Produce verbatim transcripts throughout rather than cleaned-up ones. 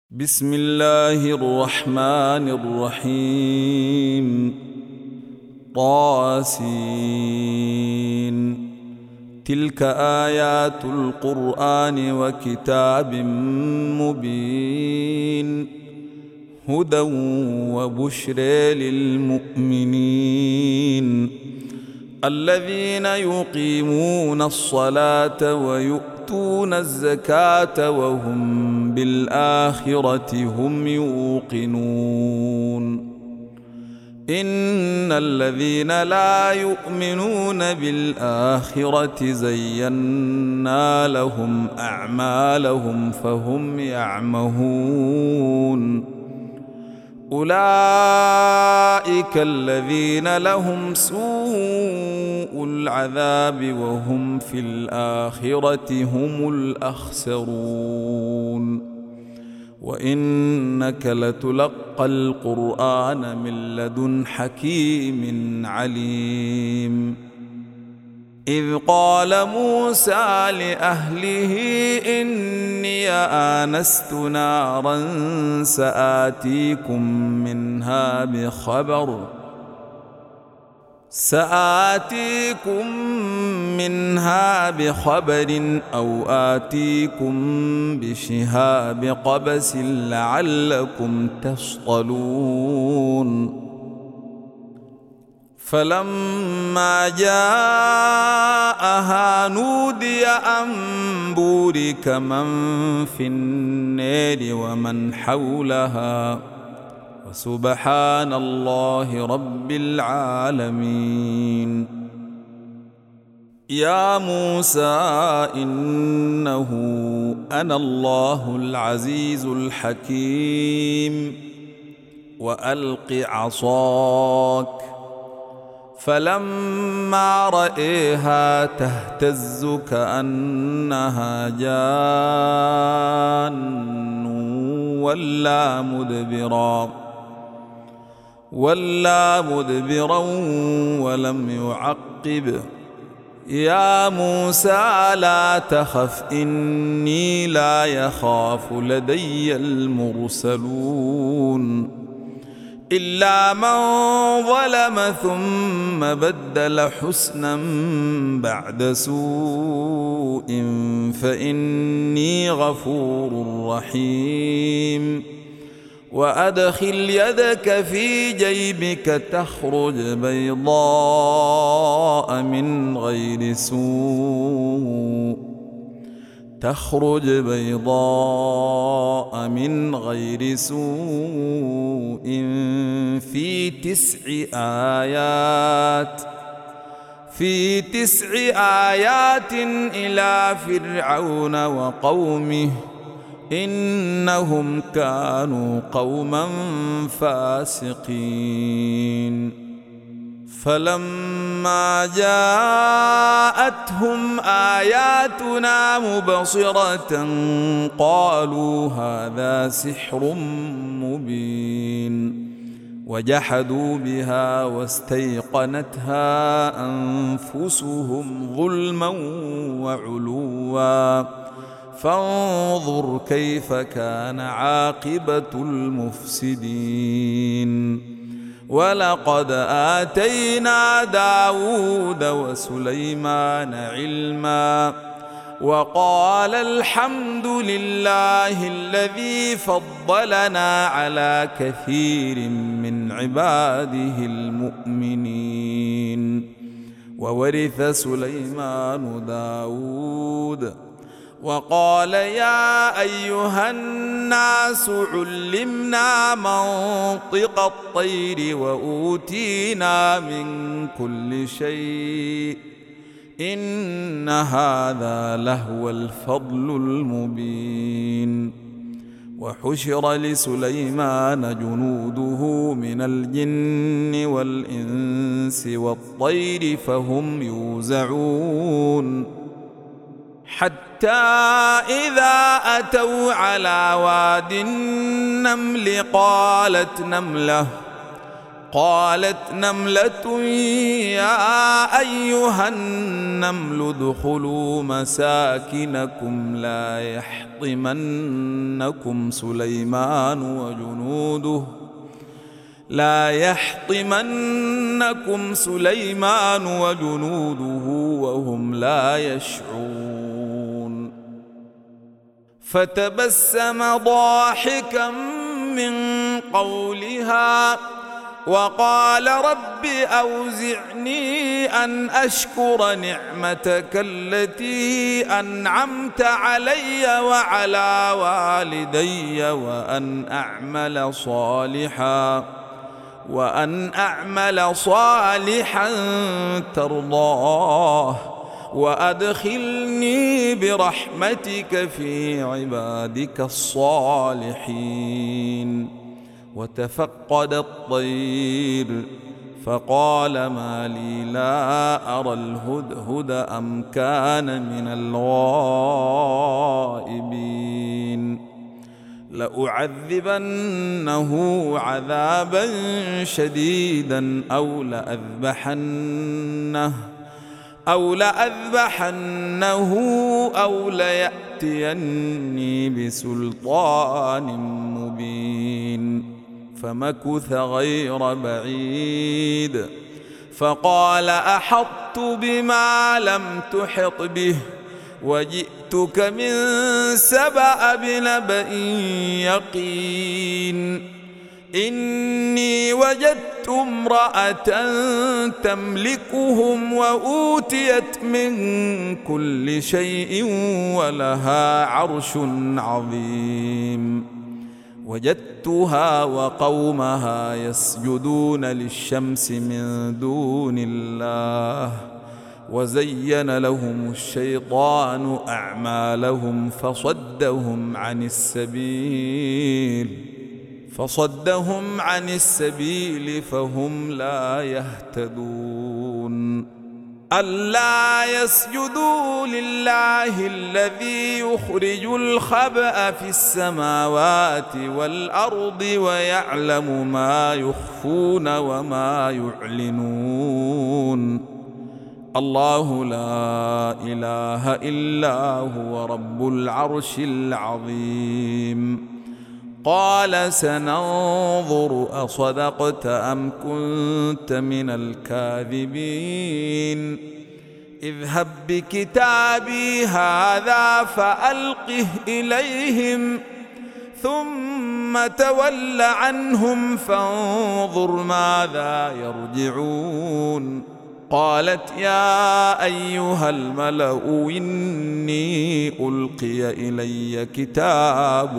بسم الله الرحمن الرحيم. طاسين. تلك آيات القرآن وكتاب مبين هدى وبشر للمؤمنين الذين يقيمون الصلاة ويؤتون الزكاة وهم بالآخرة هم يوقنون. إن الذين لا يؤمنون بالآخرة زينا لهم أعمالهم فهم يعمهون. أولئك الذين لهم سوء العذاب وهم في الآخرة هم الأخسرون. وإنك لتلقى القرآن من لدن حكيم عليم. إذ قال موسى لأهله إني آنست نارا سآتيكم منها بخبر سآتيكم منها بخبر أو آتيكم بشهاب قبس لعلكم تصطلون. فلما جاءها نودي أن بورك من في النار ومن حولها وسبحان الله رب العالمين. يا موسى إنه أنا الله العزيز الحكيم وألق عصاك. فلما رأيها تهتز كأنها جان ولا مدبرا ولا مدبرا ولم يعقب. يا موسى لا تخف إني لا يخاف لدي المرسلون إلا من ظلم ثم بدل حسنا بعد سوء فإني غفور رحيم. وأدخل يدك في جيبك تخرج بيضاء من غير سوء تخرج بيضاء من غير سوء في تسع آيات في تسع آيات إلى فرعون وقومه إنهم كانوا قوما فاسقين. فلما جاءتهم آياتنا مبصرة قالوا هذا سحر مبين وجحدوا بها واستيقنتها أنفسهم ظلما وعلوا فانظر كيف كان عاقبة المفسدين. ولقد آتينا داود وسليمان علما وقال الحمد لله الذي فضلنا على كثير من عباده المؤمنين. وورث سليمان داود وقال يا أيها الناس علمنا منطق الطير وأوتينا من كل شيء إن هذا لهو الفضل المبين. وحشر لسليمان جنوده من الجن والإنس والطير فهم يوزعون حتى إذا أتوا على واد النمل قالت نملة قالت نملة يا أيها النمل ادخلوا مساكنكم لا يحطمنكم سليمان وجنوده لا يحطمنكم سليمان وجنوده وهم لا يشعرون. فتبسم ضاحكا من قولها وقال رب أوزعني أن أشكر نعمتك التي أنعمت علي وعلى والدي وأن أعمل صالحا وأن أعمل صالحا ترضاه وأدخلني برحمتك في عبادك الصالحين. وتفقد الطير فقال ما لي لا أرى الهدهد أم كان من الغائبين. لأعذبنه عذابا شديدا أو لأذبحنه أو لأذبحنه أو ليأتيني بسلطان مبين. فمكث غير بعيد فقال أحطت بما لم تحط به وجئتك من سبأ بنبأ يقين. إني وجدت امرأة تملكهم وأوتيت من كل شيء ولها عرش عظيم. وجدتها وقومها يسجدون للشمس من دون الله وزين لهم الشيطان أعمالهم فصدهم عن السبيل فصدهم عن السبيل فهم لا يهتدون. ألا يسجدوا لله الذي يخرج الخبأ في السماوات والأرض ويعلم ما يخفون وما يعلنون. الله لا إله إلا هو رب العرش العظيم. قال سننظر أصدقت أم كنت من الكاذبين. اذهب بكتابي هذا فألقه إليهم ثم تول عنهم فانظر ماذا يرجعون. قالت يا أيها الملأ إني ألقي إلي كتاب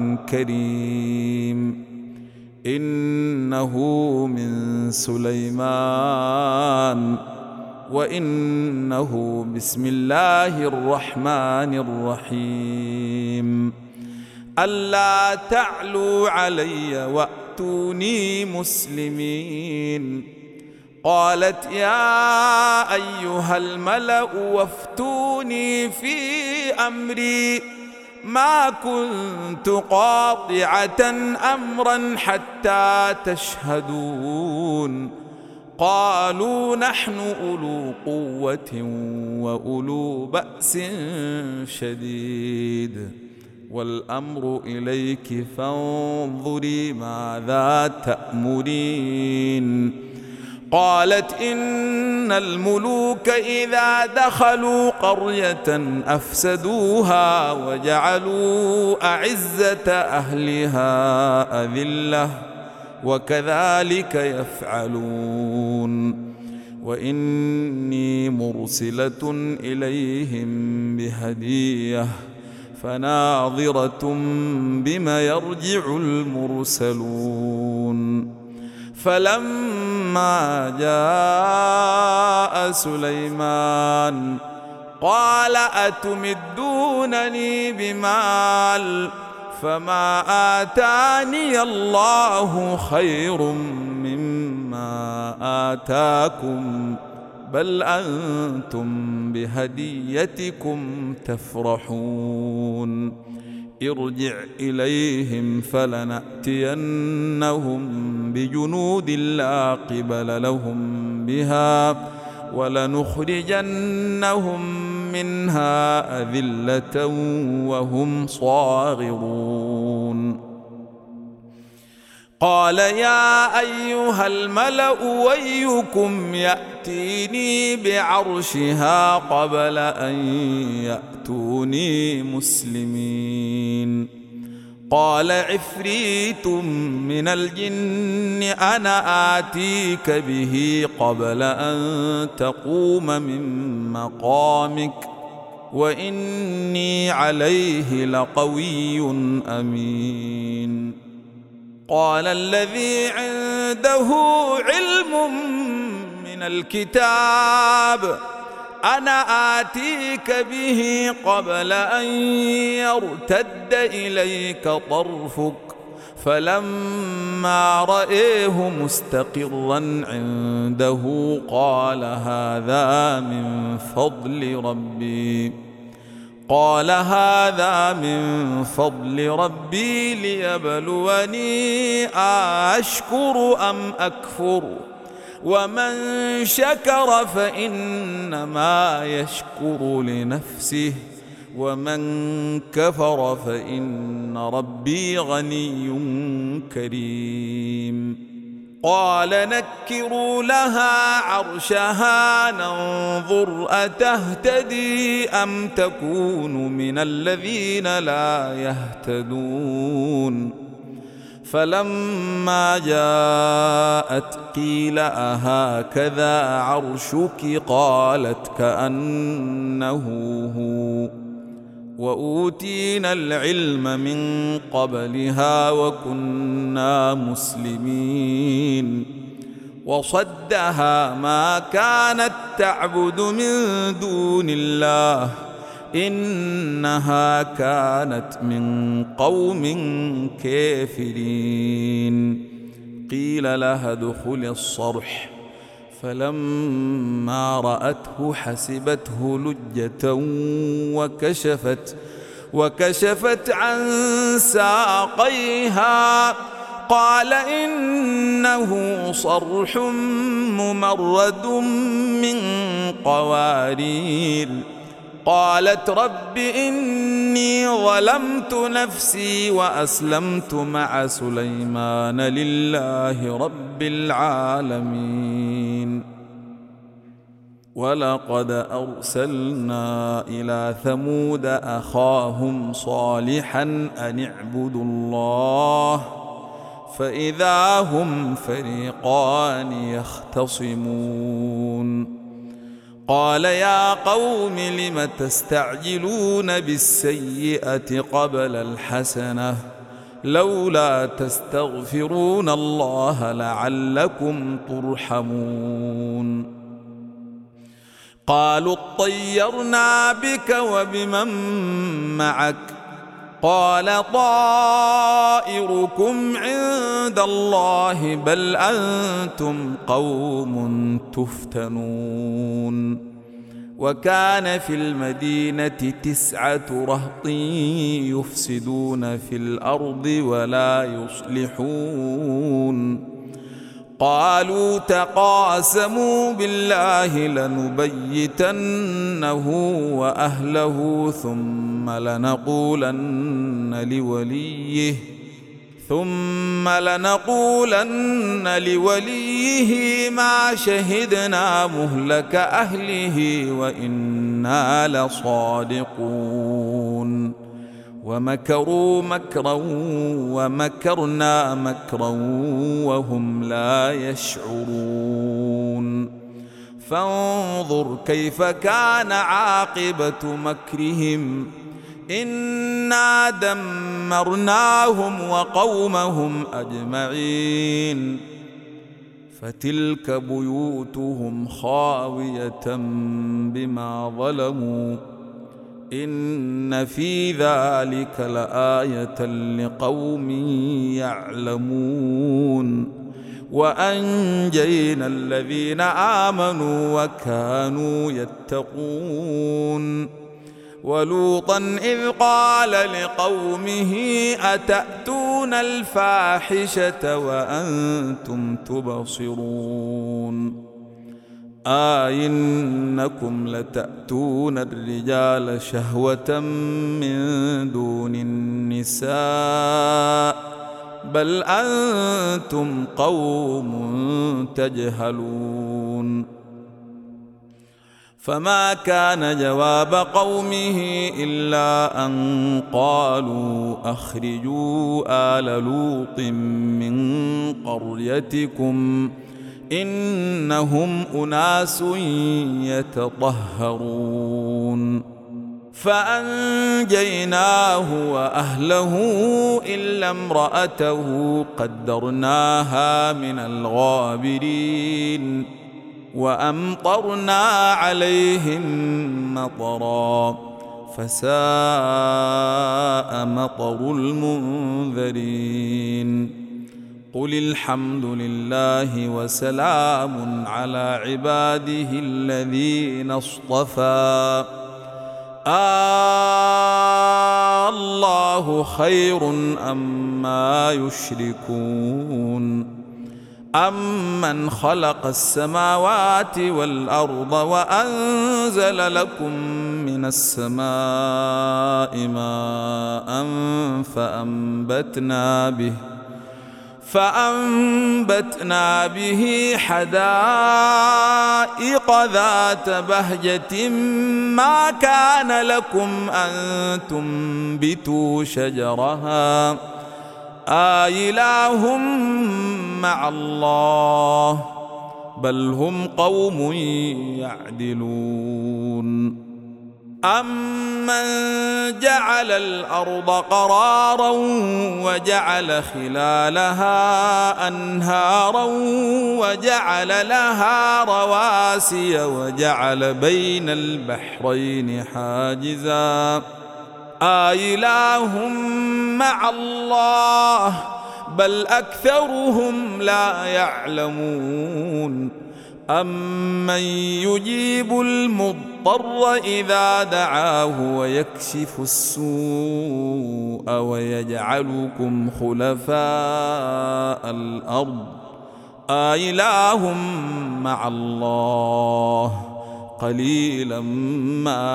كريم إنه من سليمان وإنه بسم الله الرحمن الرحيم. ألا تعلوا علي وأتوني مسلمين. قالت يا أيها الملأ وافتوني في أمري ما كنت قاطعة أمرا حتى تشهدون. قالوا نحن أولو قوة وأولو بأس شديد والأمر إليك فانظري ماذا تأمرين. قالت إن الملوك إذا دخلوا قرية أفسدوها وجعلوا أعزة أهلها أذلة وكذلك يفعلون. وإني مرسلة إليهم بهدية فناظرة بما يرجع المرسلون. فلما جاء سليمان قال أتمدونني بمال فما آتاني الله خير مما آتاكم بل أنتم بهديتكم تفرحون. ارجع إليهم فلنأتينهم بجنود لا قبل لهم بها ولنخرجنهم منها أذلة وهم صاغرون. قال يا أيها الملأ أيكم يأتيني بعرشها قبل أن يأتوني مسلمين؟ قال عفريت من الجن أنا آتيك به قبل أن تقوم من مقامك وإني عليه لقوي أمين. قال الذي عنده علم من الكتاب أنا آتيك به قبل أن يرتد إليك طرفك فلما رأيه مستقرا عنده قال هذا من فضل ربي قال هذا من فضل ربي ليبلوني أشكر أم أكفر ومن شكر فإنما يشكر لنفسه ومن كفر فإن ربي غني كريم. قال نكروا لها عرشها ننظر أتهتدي أم تكون من الذين لا يهتدون. فلما جاءت قيل أهكذا عرشك قالت كأنه هو وأوتينا العلم من قبلها وكنا مسلمين. وصدها ما كانت تعبد من دون الله إنها كانت من قوم كافرين. قيل لها ادخل الصرح فلما رأته حسبته لجة وكشفت وكشفت عن ساقيها قال إنه صرح ممرد من قوارير. قالت رب إني ظلمت نفسي وأسلمت مع سليمان لله رب العالمين. ولقد أرسلنا إلى ثمود أخاهم صالحا أن اعبدوا الله فإذا هم فريقان يختصمون. قال يا قوم لم تستعجلون بالسيئة قبل الحسنة لولا تستغفرون الله لعلكم ترحمون. قالوا اطيرنا بك وبمن معك قال طائركم عند الله بل أنتم قوم تفتنون. وكان في المدينة تسعة رهط يفسدون في الأرض ولا يصلحون. قالوا تقاسموا بالله لنبيتنه وأهله ثم لنقولن لوليه ثم لنقولن لوليه ما شهدنا مهلك أهله وإنا لصادقون. ومكروا مكرا ومكرنا مكرا وهم لا يشعرون. فانظر كيف كان عاقبة مكرهم إنا دمرناهم وقومهم أجمعين. فتلك بيوتهم خاوية بما ظلموا إن في ذلك لآية لقوم يعلمون. وأنجينا الذين آمنوا وكانوا يتقون. ولوطا إذ قال لقومه أتأتون الفاحشة وأنتم تبصرون أئنكم لتأتون الرجال شهوة من دون النساء بل أنتم قوم تجهلون فما كان جواب قومه إلا أن قالوا أخرجوا آل لوط من قريتكم إنهم أناس يتطهرون فأنجيناه وأهله إلا امرأته قدرناها من الغابرين وأمطرنا عليهم مطرا فساء مطر المنذرين قل الحمد لله وسلام على عباده الذين اصطفى آه الله خير أما يشركون أمن خلق السماوات والأرض وأنزل لكم من السماء ماء فأنبتنا به فأنبتنا به حدائق ذات بهجة ما كان لكم أن تنبتوا شجرها آإله مع الله بل هم قوم يعدلون أمن جعل الأرض قرارا وجعل خلالها أنهارا وجعل لها رواسي وجعل بين البحرين حاجزا آإله مع الله بل أكثرهم لا يعلمون أمن يجيب المضطر إذا دعاه ويكشف السوء ويجعلكم خلفاء الأرض آإله مع الله قليلا ما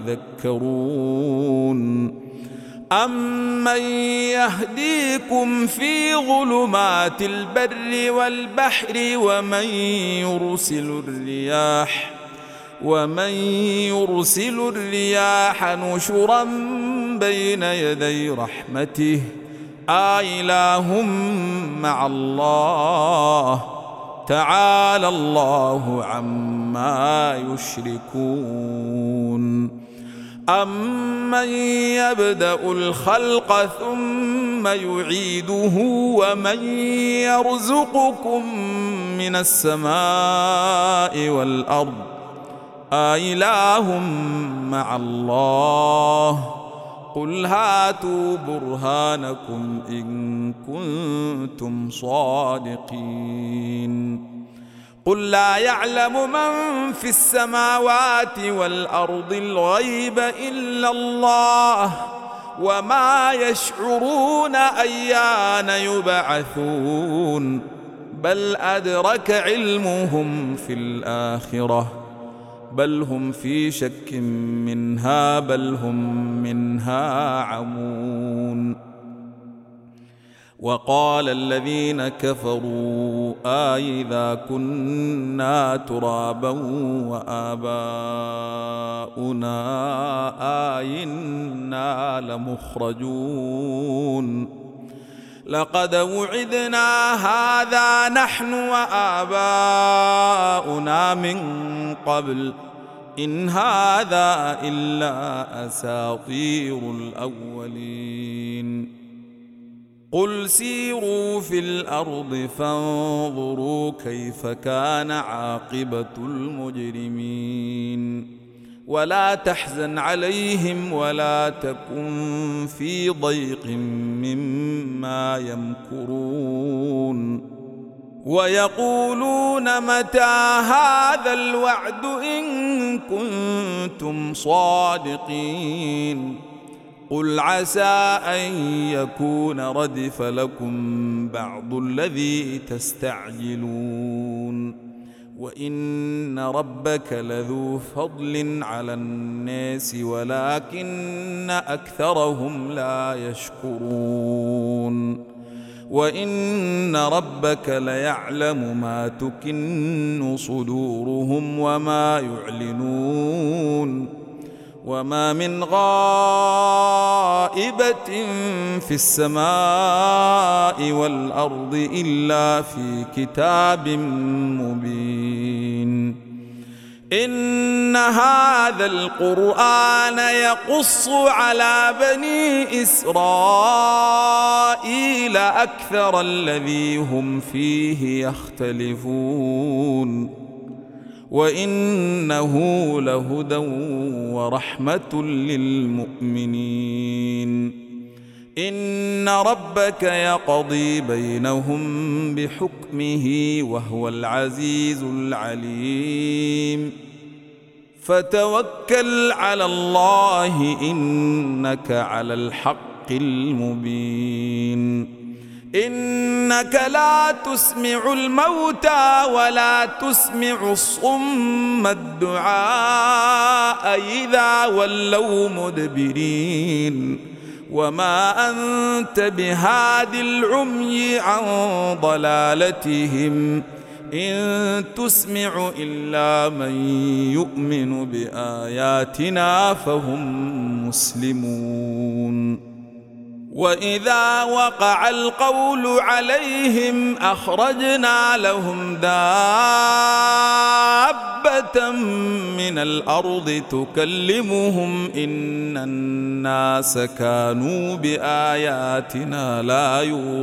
يذكرون أمن يهديكم في ظلمات البر والبحر ومن يرسل الرياح ومن يرسل الرياح نشرا بين يدي رحمته آإله مع الله تعالى الله عما يشركون أمن يبدأ الخلق ثم يعيده ومن يرزقكم من السماء والأرض آإله مع الله قل هاتوا برهانكم إن كنتم صادقين قل لا يعلم من في السماوات والأرض الغيب إلا الله وما يشعرون أيان يبعثون بل أدرك علمهم في الآخرة بل هم في شك منها بل هم منها عمون وقال الذين كفروا أإذا كنا ترابا وآباؤنا أئنا لمخرجون لقد وعدنا هذا نحن وآباؤنا من قبل إن هذا إلا أساطير الأولين قل سيروا في الأرض فانظروا كيف كان عاقبة المجرمين ولا تحزن عليهم ولا تكن في ضيق مما يمكرون ويقولون متى هذا الوعد إن كنتم صادقين قل عسى أن يكون ردف لكم بعض الذي تستعجلون وإن ربك لذو فضل على الناس ولكن أكثرهم لا يشكرون وإن ربك ليعلم ما تكن صدورهم وما يعلنون وما من غائبة في السماء والأرض إلا في كتاب مبين إن هذا القرآن يقص على بني إسرائيل أكثر الذي هم فيه يختلفون وإنه لهدى ورحمة للمؤمنين إن ربك يقضي بينهم بحكمه وهو العزيز العليم فتوكل على الله إنك على الحق المبين إنك لا تسمع الموتى ولا تسمع الصم الدعاء إذا ولوا مدبرين وما أنت بهاد العمي عن ضلالتهم إن تسمع إلا من يؤمن بآياتنا فهم مسلمون وإذا وقع القول عليهم أخرجنا لهم دابة من الأرض تكلمهم إن الناس كانوا بآياتنا لا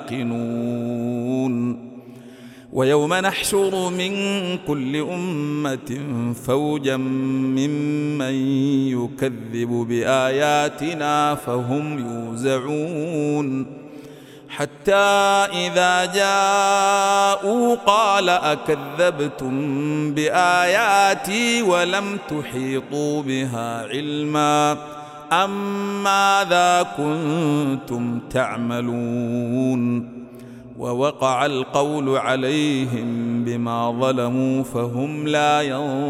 يوقنون ويوم نحشر من كل أمة فوجا ممن يكذب بآياتنا فهم يوزعون حتى إذا جاءوا قال أكذبتم بآياتي ولم تحيطوا بها علما أم ماذا كنتم تعملون ووقع القول عليهم بما ظلموا فهم لا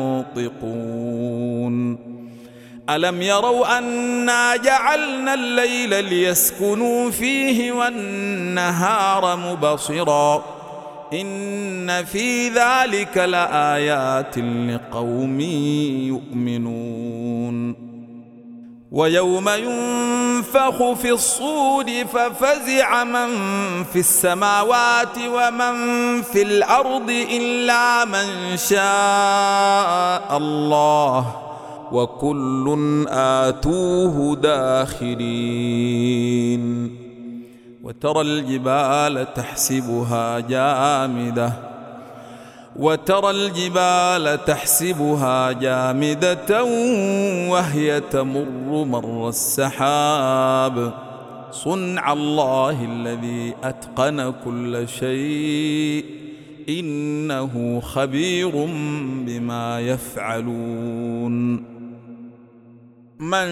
ينطقون ألم يروا أنا جعلنا الليل ليسكنوا فيه والنهار مبصرا إن في ذلك لآيات لقوم يؤمنون ويوم ينفخ في الصور ففزع من في السماوات ومن في الأرض إلا من شاء الله وكل آتوه داخرين وترى الجبال تحسبها جامدة وترى الجبال تحسبها جامدة وهي تمر مر السحاب صنع الله الذي أتقن كل شيء إنه خبير بما يفعلون من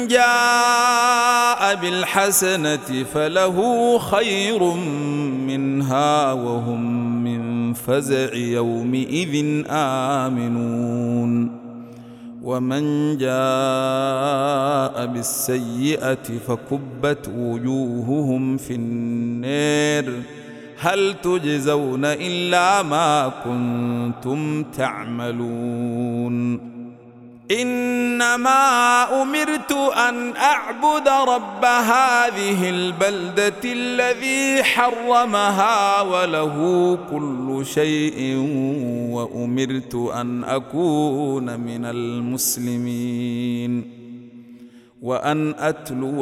جاء بالحسنة فله خير منها وهم من فزع يومئذ آمنون ومن جاء بالسيئة فكبت وجوههم في النار هل تجزون إلا ما كنتم تعملون إنما أمرت أن أعبد رب هذه البلدة الذي حرمها وله كل شيء وأمرت أن أكون من المسلمين وأن أتلو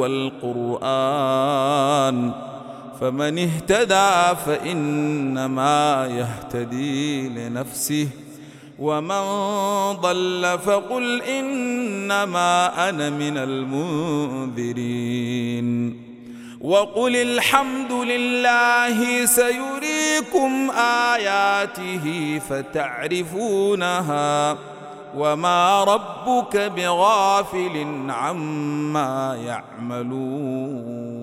القرآن فمن اهتدى فإنما يهتدي لنفسه ومن ضل فقل إنما أنا من المنذرين وقل الحمد لله سيريكم آياته فتعرفونها وما ربك بغافل عما يعملون.